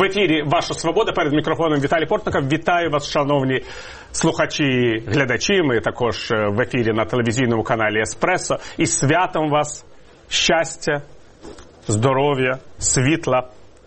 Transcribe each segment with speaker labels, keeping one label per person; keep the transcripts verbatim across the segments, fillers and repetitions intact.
Speaker 1: ефірі «Ваша свобода». Перед мікрофоном Віталій Портников. Вітаю вас, шановні слухачі, глядачі. Ми також в ефірі на телевізійному каналі «Еспресо». І святом вас щастя, здоров'я, світла.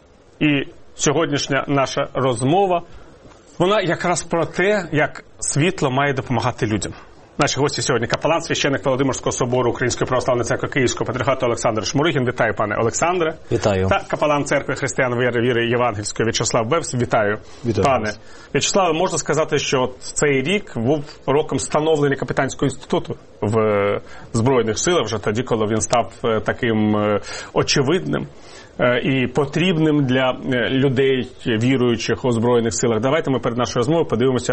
Speaker 1: І сьогоднішня наша розмова, вона якраз про те, як світло має допомагати людям. Наші гості сьогодні капелан, священник Володимирського собору Української православної церкви Київського патріархату Олександр Шмуригін. Вітаю, пане Олександре.
Speaker 2: Вітаю.
Speaker 1: Та капелан церкви християн віри, віри Євангельської В'ячеслав Бевс. Вітаю,
Speaker 2: Вітаю
Speaker 1: пане
Speaker 2: вас.
Speaker 1: В'ячеславе. Можна сказати, що цей рік був роком становлення капітанського інституту в Збройних силах, вже тоді, коли він став таким очевидним і потрібним для людей, віруючих у Збройних силах. Давайте ми перед нашою розмовою подивимося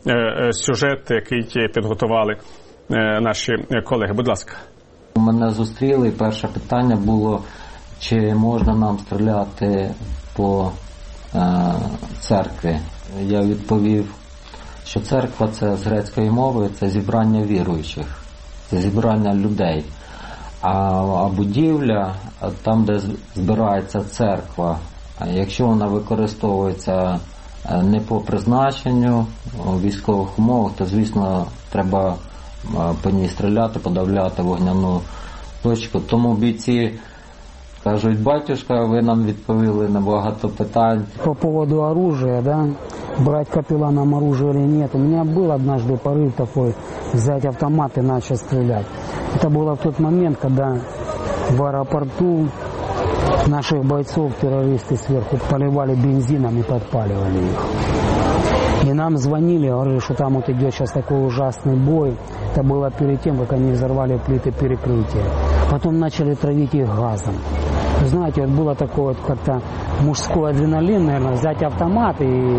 Speaker 1: сюжет, який підготували наші колеги. Будь ласка.
Speaker 3: Мене зустріли, і перше питання було, чи можна нам стріляти по е, церкві. Я відповів, що церква – це з грецької мови, це зібрання віруючих, це зібрання людей. А, а будівля, там, де збирається церква, якщо вона використовується не по призначенню у військових умовах, то, звісно, треба по ній стріляти, подавляти вогняну точку. Тому бійці кажуть: батюшка, ви нам відповіли на багато питань.
Speaker 4: По поводу оружия, да, брать капелланом оружие или нет, у меня был однажды порыв такой, взять автомат и начать стрелять. Это было в тот момент, когда в аэропорту наших бойцов террористы сверху поливали бензином и подпаливали их. И нам звонили, говорили, что там вот идет сейчас такой ужасный бой. Это было перед тем, как они взорвали плиты перекрытия. Потом начали травить их газом. Вы знаете, вот было такое вот как-то мужской адреналин, наверное, взять автомат и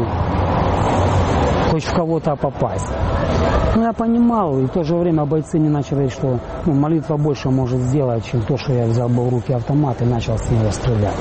Speaker 4: хоть в кого-то попасть. Ну, я понимал, и в то же время бойцы не начали говорить, что ну, молитва больше может сделать, чем то, что я взял бы в руки автомат и начал с него стрелять.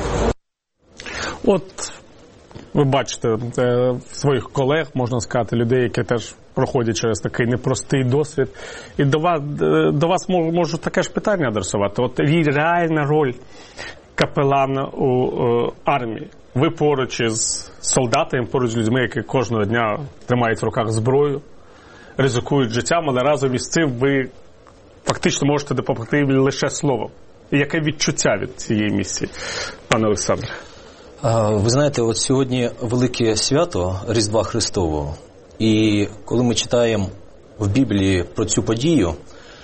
Speaker 1: От ви бачите своїх колег, можна сказати, людей, які теж проходять через такий непростий досвід. І до вас, до вас можу таке ж питання адресувати. От реальна роль капелана у о, армії. Ви поруч із солдатами, поруч з людьми, які кожного дня тримають в руках зброю, ризикують життям, але разом із цим ви фактично можете допомогти лише словом. І яке відчуття від цієї місії, пане Олександре?
Speaker 2: Ви знаєте, от сьогодні велике свято Різдва Христового. І коли ми читаємо в Біблії про цю подію,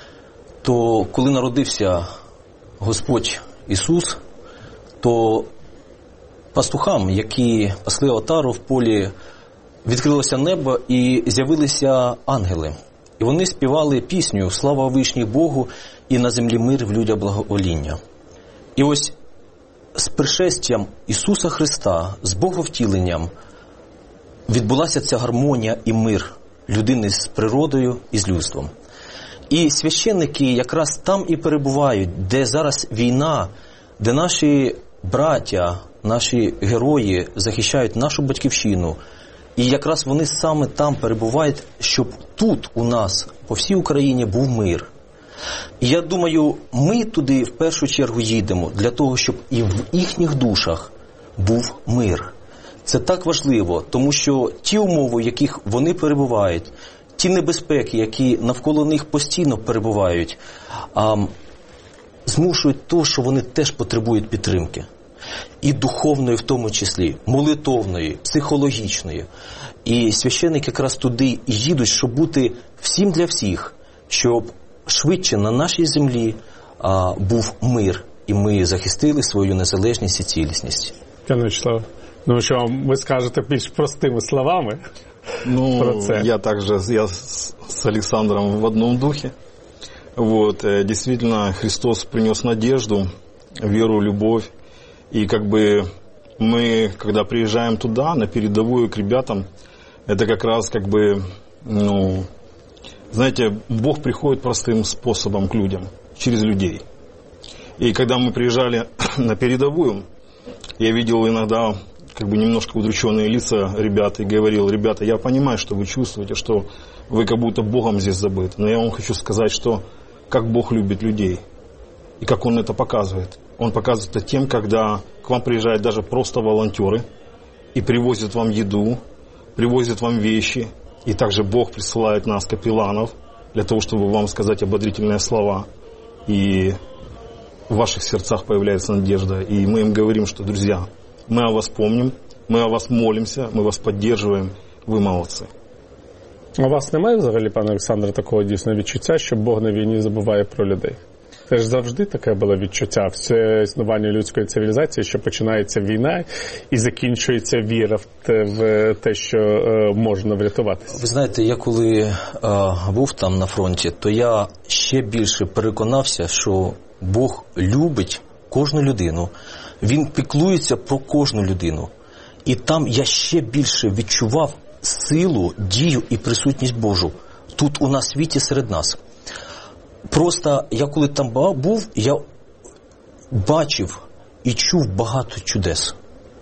Speaker 2: то коли народився Господь Ісус, то пастухам, які пасли отару в полі, відкрилося небо і з'явилися ангели. І вони співали пісню «Слава вишній Богу і на землі мир, в людях благовоління». І ось з пришестям Ісуса Христа, з Боговтіленням, відбулася ця гармонія і мир людини з природою і з людством. І священники якраз там і перебувають, де зараз війна, де наші браття, наші герої захищають нашу батьківщину. І якраз вони саме там перебувають, щоб тут у нас, по всій Україні, був мир. І я думаю, ми туди в першу чергу їдемо для того, щоб і в їхніх душах був мир. Це так важливо, тому що ті умови, в яких вони перебувають, ті небезпеки, які навколо них постійно перебувають, а, змушують то, що вони теж потребують підтримки. І духовної в тому числі, молитовної, психологічної. І священники якраз туди і їдуть, щоб бути всім для всіх, щоб швидше на нашій землі а, був мир, і ми захистили свою незалежність і цілісність.
Speaker 1: Пане Вячеславе, ну що, ви скажете більш простими словами
Speaker 5: ну,
Speaker 1: про це?
Speaker 5: Я также, я с, с Александром в одном духе. Вот, действительно, Христос принес надежду, веру, любовь. И как бы мы, когда приезжаем туда, на передовую к ребятам, это как раз как бы, ну, знаете, Бог приходит простым способом к людям, через людей. И когда мы приезжали на передовую, я видел иногда как бы немножко удрученные лица ребят и говорил: ребята, я понимаю, что вы чувствуете, что вы как будто Богом здесь забыты, но я вам хочу сказать, что как Бог любит людей и как Он это показывает. Он показывает это тем, когда к вам приезжают даже просто волонтеры, и привозят вам еду, привозят вам вещи. И также Бог присылает нас, капелланов, для того, чтобы вам сказать ободрительные слова. И в ваших сердцах появляется надежда. И мы им говорим, что, друзья, мы о вас помним, мы о вас молимся, мы вас поддерживаем, ви молодці.
Speaker 1: А у вас немає взагалі, пане Олександре, такого дійсно відчуття, що Бог на війні забуває про людей? Це ж завжди таке було відчуття все існування людської цивілізації, що починається війна і закінчується віра в те, що можна врятуватися.
Speaker 2: Ви знаєте, я коли а, був там на фронті, то я ще більше переконався, що Бог любить кожну людину. Він піклується про кожну людину. І там я ще більше відчував силу, дію і присутність Божу. Тут у нас в світі серед нас. Просто я коли там був, я бачив і чув багато чудес.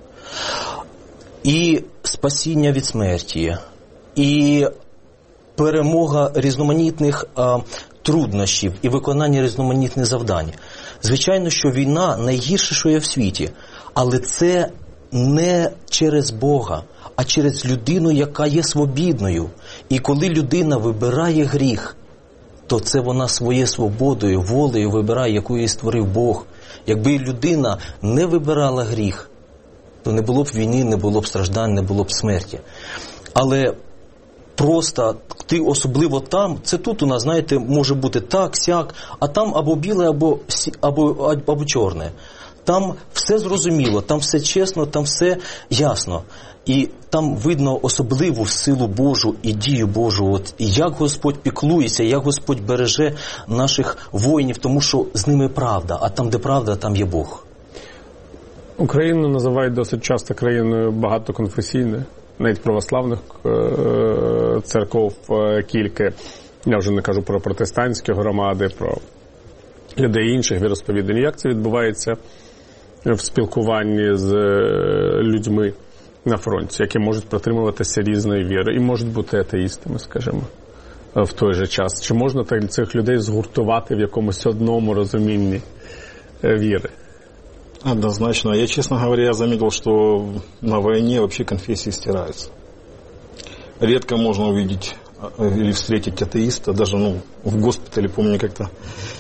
Speaker 2: І спасіння від смерті, і перемога різноманітних а, труднощів, і виконання різноманітних завдань. Звичайно, що війна найгірше, що є в світі, але це не через Бога, а через людину, яка є свобідною. І коли людина вибирає гріх, то це вона своєю свободою, волею вибирає, яку її створив Бог. Якби людина не вибирала гріх, то не було б війни, не було б страждань, не було б смерті. Але просто ти особливо там, це тут у нас, знаєте, може бути так, сяк, а там або біле, або, або, або чорне. Там все зрозуміло, там все чесно, там все ясно. І там видно особливу силу Божу і дію Божу. От, і як Господь піклується, як Господь береже наших воїнів, тому що з ними правда, а там, де правда, там є Бог.
Speaker 1: Україну називають досить часто країною багатоконфесійною, навіть православних е- церков е- кілька. Я вже не кажу про протестантські громади, про людей інших віросповідань. Як це відбувається в спілкуванні з людьми на фронті, які можуть притримуватися різної віри і можуть бути атеїстами, скажімо, в той же час? Чи можна цих людей згуртувати в якомусь одному розумінні віри?
Speaker 5: Однозначно. Я, честно говоря, заметил, что на войне вообще конфессии стираются. Редко можно увидеть или встретить атеиста, даже ну, в госпитале, помню, как-то,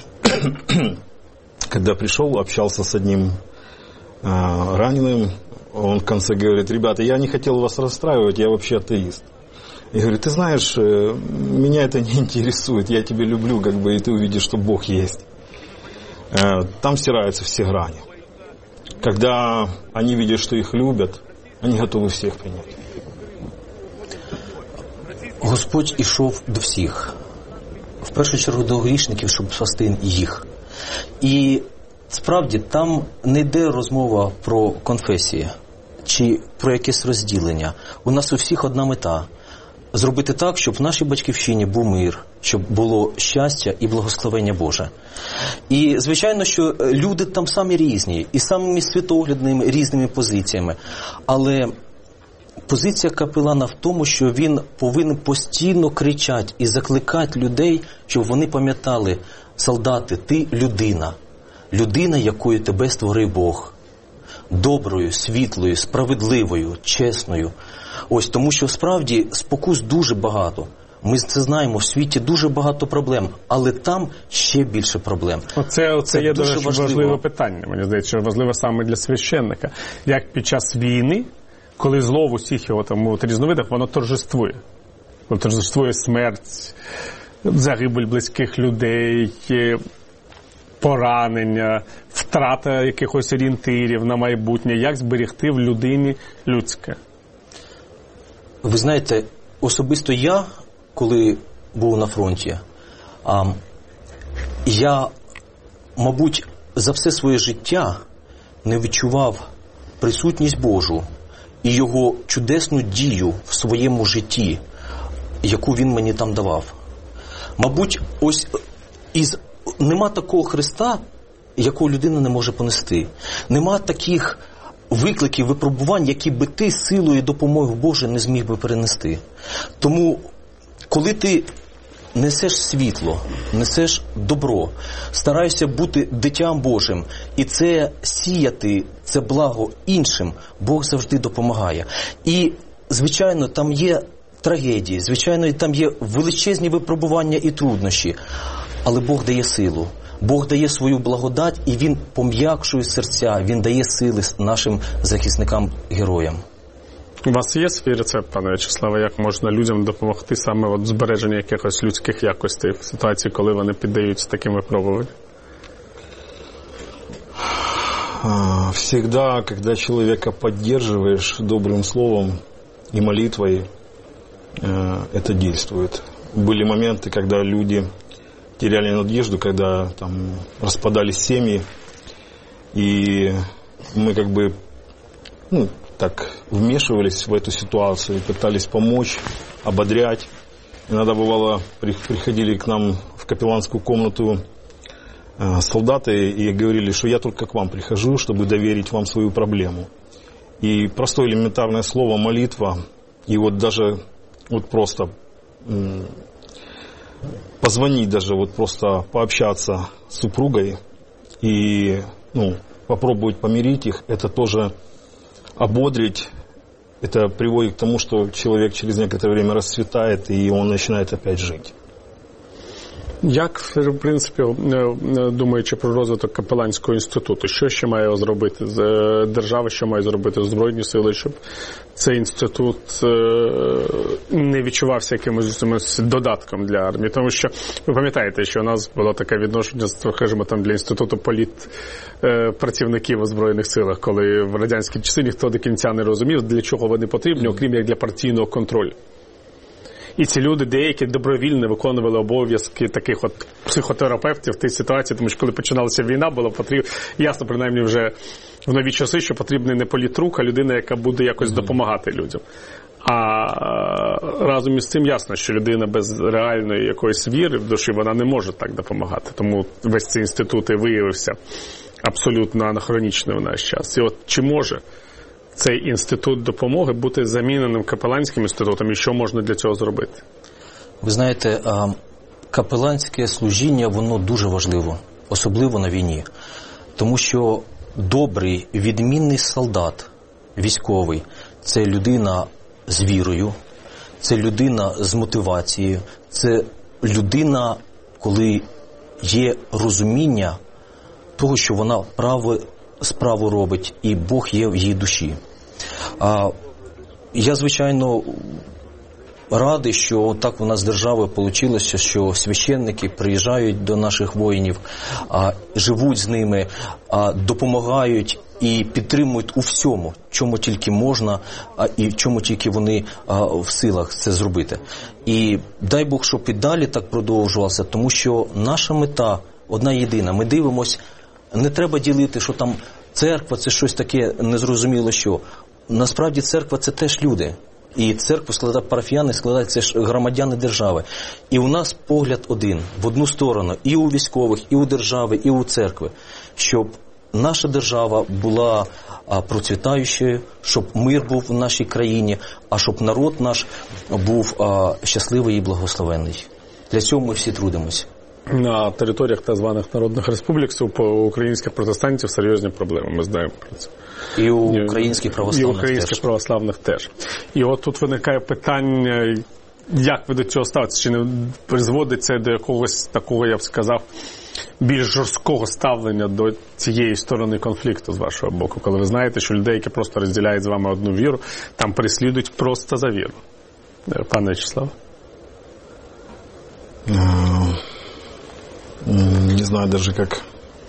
Speaker 5: когда пришел, общался с одним а, раненым, он в конце говорит: ребята, я не хотел вас расстраивать, я вообще атеист. И говорит: ты знаешь, меня это не интересует, я тебя люблю, как бы, и ты увидишь, что Бог есть. Там стираются все грани. Когда они видят, что их любят, они готовы всех принять.
Speaker 2: Господь ішов до всіх. В першу чергу до грішників, щоб спасти їх. І справді там не йде розмова про конфесії чи про якесь розділення. У нас у всіх одна мета – зробити так, щоб в нашій батьківщині був мир, щоб було щастя і благословення Боже. І, звичайно, що люди там самі різні, і самими світоглядними різними позиціями. Але позиція капелана в тому, що він повинен постійно кричати і закликати людей, щоб вони пам'ятали: солдати, ти людина. Людина, якою тебе створив Бог. Доброю, світлою, справедливою, чесною. Ось, тому що справді спокус дуже багато. Ми це знаємо, в світі дуже багато проблем, але там ще більше проблем.
Speaker 1: Оце, оце це є дуже важливо. важливе питання, мені здається, важливе саме для священника. Як під час війни, коли зло в усіх його там от, різновидах, воно торжествує. Воно торжествує смерть, загибель близьких людей, поранення, втрата якихось орієнтирів на майбутнє. Як зберегти в людині людське?
Speaker 2: Ви знаєте, особисто я, коли був на фронті, я, мабуть, за все своє життя не відчував присутність Божу і Його чудесну дію в своєму житті, яку Він мені там давав. Мабуть, ось із нема такого Христа, якого людина не може понести. Нема таких викликів, випробувань, які би ти силою і допомогою Божої не зміг би перенести. Тому, коли ти несеш світло, несеш добро, стараєшся бути дитям Божим, і це сіяти, це благо іншим, Бог завжди допомагає. І, звичайно, там є трагедії, звичайно, там є величезні випробування і труднощі, але Бог дає силу. Бог дає свою благодать, і Він пом'якшує серця, Він дає сили нашим захисникам-героям.
Speaker 1: У вас є свій рецепт, пане В'ячеславе, як можна людям допомогти саме в збереженні якихось людських якостей в ситуації, коли вони піддаються таким випробуванням?
Speaker 5: Всегда, когда человека поддерживаешь добрым словом и молитвой, это действует. Были моменты, когда люди теряли надежду, когда там распадались семьи, и мы как бы, ну, так вмешивались в эту ситуацию, пытались помочь, ободрять. Иногда бывало, приходили к нам в капелланскую комнату солдаты и говорили, что я только к вам прихожу, чтобы доверить вам свою проблему. И простое элементарное слово молитва, и вот даже вот просто позвонить, даже вот просто пообщаться с супругой и, ну, попробовать помирить их, это тоже ободрить, это приводит к тому, что человек через некоторое время расцветает, и он начинает опять жить.
Speaker 1: Як, в принципі, думаючи про розвиток капеланського інституту, що ще має зробити держава, що має зробити Збройні сили, щоб цей інститут не відчувався якимось додатком для армії? Тому що, ви пам'ятаєте, що у нас було таке відношення, скажімо, там, для інституту політ працівників у Збройних силах, коли в радянські часи ніхто до кінця не розумів, для чого вони потрібні, окрім як для партійного контролю. І ці люди деякі добровільно виконували обов'язки таких от психотерапевтів в тій ситуації, тому що коли починалася війна, було потрібно, ясно, принаймні вже в нові часи, що потрібний не політрук, а людина, яка буде якось допомагати людям. А разом із цим ясно, що людина без реальної якоїсь віри в душі, вона не може так допомагати. Тому весь цей інститут і виявився абсолютно анахронічним в наш час. І от чи може цей інститут допомоги бути заміненим капеланським інститутом, і що можна для цього зробити?
Speaker 2: Ви знаєте, капеланське служіння, воно дуже важливо, особливо на війні. Тому що добрий, відмінний солдат, військовий, це людина з вірою, це людина з мотивацією, це людина, коли є розуміння того, що вона право, справу робить, і Бог є в її душі. А я, звичайно, радий, що так у нас з державою вийшло, що священники приїжджають до наших воїнів, а, живуть з ними, а, допомагають і підтримують у всьому, чому тільки можна, а, і в чому тільки вони а, в силах це зробити. І дай Бог, щоб і далі так продовжувалося, тому що наша мета одна єдина. Ми дивимося, не треба ділити, що там церква – це щось таке незрозуміло що. Насправді церква – це теж люди. І церкву складають парафіяни, складають це ж громадяни держави. І у нас погляд один, в одну сторону, і у військових, і у держави, і у церкви, щоб наша держава була а, процвітаючою, щоб мир був в нашій країні, а щоб народ наш був а, щасливий і благословенний. Для цього ми всі трудимося.
Speaker 1: На територіях так званих народних республік у українських протестантів серйозні проблеми, ми знаємо про це.
Speaker 2: І у українських православних,
Speaker 1: і українських теж. православних теж. І от тут виникає питання, як ви до цього ставитеся? Чи не призводить це до якогось такого, я б сказав, більш жорсткого ставлення до цієї сторони конфлікту з вашого боку, коли ви знаєте, що людей, які просто розділяють з вами одну віру, там переслідують просто за віру? Пане В'ячеславе?
Speaker 5: Не знаю даже, как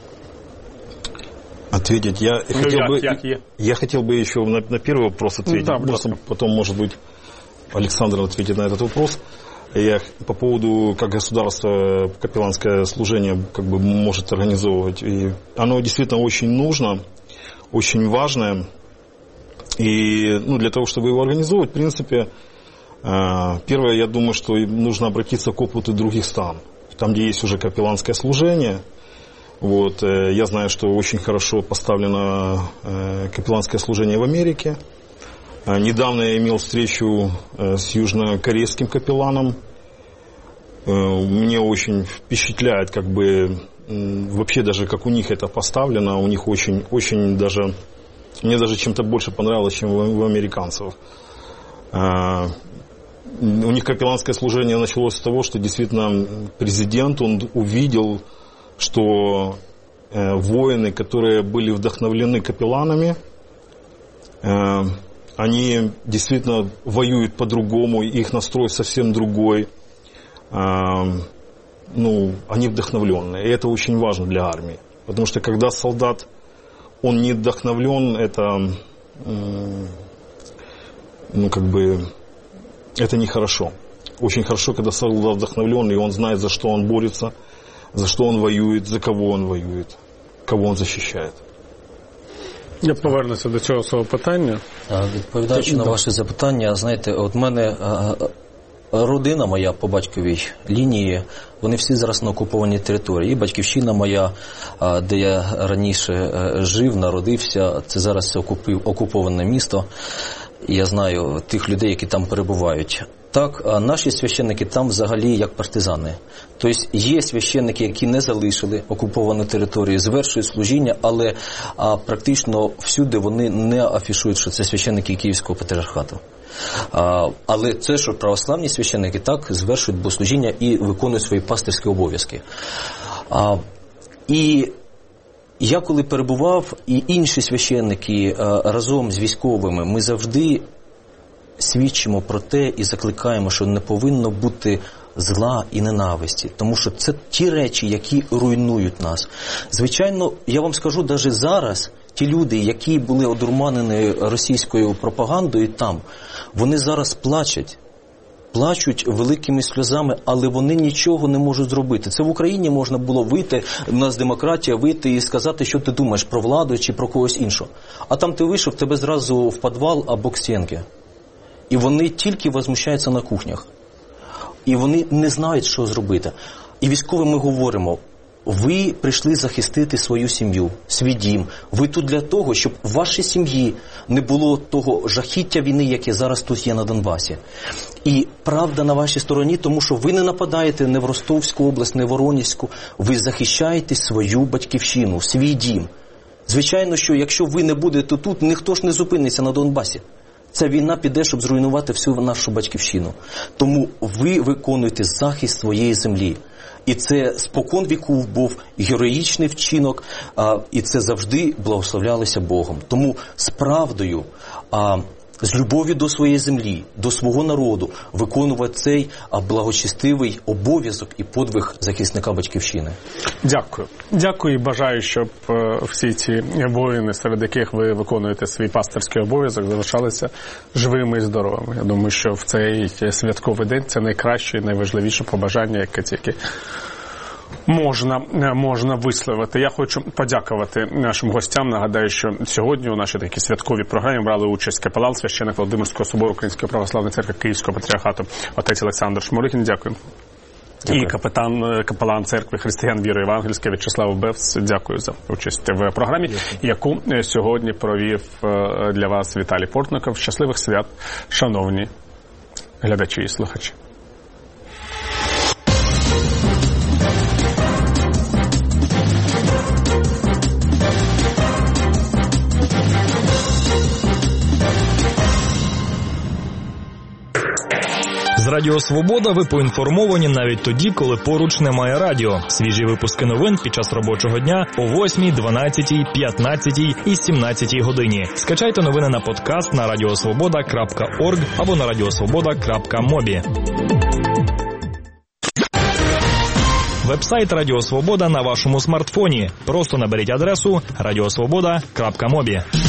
Speaker 5: ответить. Я ну, хотел
Speaker 1: як,
Speaker 5: бы,
Speaker 1: як
Speaker 5: я хотел бы еще на, на первый вопрос ответить.
Speaker 1: Да,
Speaker 5: потом, потом, может быть, Александр ответит на этот вопрос. Я по поводу, как государство капелланское служение как бы может организовывать. И оно действительно очень нужно, очень важное. И ну, для того, чтобы его организовывать, в принципе, первое, я думаю, что нужно обратиться к опыту других стран. Там, где есть уже капелланское служение. Вот, я знаю, что очень хорошо поставлено капелланское служение в Америке. Недавно я имел встречу с южнокорейским капелланом. Мне очень впечатляет, как бы, вообще даже как у них это поставлено, у них очень, очень даже, мне даже чем-то больше понравилось, чем у американцев. У них капелланское служение началось с того, что действительно президент, он увидел, что воины, которые были вдохновлены капелланами, они действительно воюют по-другому, их настрой совсем другой. Ну, они вдохновленные, и это очень важно для армии. Потому что когда солдат, он не вдохновлен, это, ну, как бы, это нехорошо. Очень хорошо, когда солдат вдохновлен, и он знает, за что он борется, за что он воюет, за кого он воюет, кого он захищає.
Speaker 1: Я повернуся до цього свого питання.
Speaker 2: Відповідаючи на ваше запитання, знаєте, от мене родина моя по батьковій лінії, вони всі зараз на окупованій території. І батьківщина моя, де я раніше жив, народився, це зараз окуповане місто. І я знаю тих людей, які там перебувають. Так, наші священники там взагалі як партизани. Тобто є священники, які не залишили окуповану територію, звершують служіння, але а, практично всюди вони не афішують, що це священники Київського патріархату. А, але це, що православні священники так звершують богослужіння і виконують свої пастирські обов'язки. А, і я коли перебував, і інші священники а, разом з військовими, ми завжди свідчимо про те і закликаємо, що не повинно бути зла і ненависті, тому що це ті речі, які руйнують нас. Звичайно, я вам скажу, навіть зараз ті люди, які були одурманені російською пропагандою там, вони зараз плачуть, плачуть великими сльозами, але вони нічого не можуть зробити. Це в Україні можна було вийти, у нас демократія, вийти і сказати, що ти думаєш про владу чи про когось іншого. А там ти вийшов, тебе зразу в підвал або к стінки. І вони тільки возмущаються на кухнях. І вони не знають, що зробити. І військовим ми говоримо, ви прийшли захистити свою сім'ю, свій дім. Ви тут для того, щоб в вашій сім'ї не було того жахіття війни, яке зараз тут є на Донбасі. І правда на вашій стороні, тому що ви не нападаєте не в Ростовську область, не в Воронезьку. Ви захищаєте свою батьківщину, свій дім. Звичайно, що якщо ви не будете тут, ніхто ж не зупиниться на Донбасі. Ця війна піде, щоб зруйнувати всю нашу батьківщину. Тому ви виконуєте захист своєї землі. І це спокон віків був героїчний вчинок, а, і це завжди благословлялося Богом. Тому з правдою, а, з любов'ю до своєї землі, до свого народу, виконувати цей а, благочестивий обов'язок і подвиг захисника батьківщини.
Speaker 1: Дякую. Дякую і бажаю, щоб е, всі ці воїни, серед яких ви виконуєте свій пастирський обов'язок, залишалися живими і здоровими. Я думаю, що в цей святковий день це найкраще і найважливіше побажання, яке тільки можна, можна висловити. Я хочу подякувати нашим гостям. Нагадаю, що сьогодні у нашій такій святковій програмі брали участь капелан, священник Володимирського собору Української православної церкви Київського патріархату отець Олександр Шмурихін. Дякую. Дякую. І капітан, капелан церкви християн віри євангельської В'ячеслав Бевц. Дякую за участь в програмі, Дякую. яку сьогодні провів для вас Віталій Портников. Щасливих свят, шановні глядачі і слухачі.
Speaker 6: З Радіо Свобода ви поінформовані навіть тоді, коли поруч немає радіо. Свіжі випуски новин під час робочого дня о восьмій, дванадцятій, п'ятнадцятій і сімнадцятій годині. Скачайте новини на подкаст на радіосвобода крапка орг або на радіосвобода крапка мобі. Вебсайт Радіо Свобода на вашому смартфоні. Просто наберіть адресу радіосвобода крапка мобі.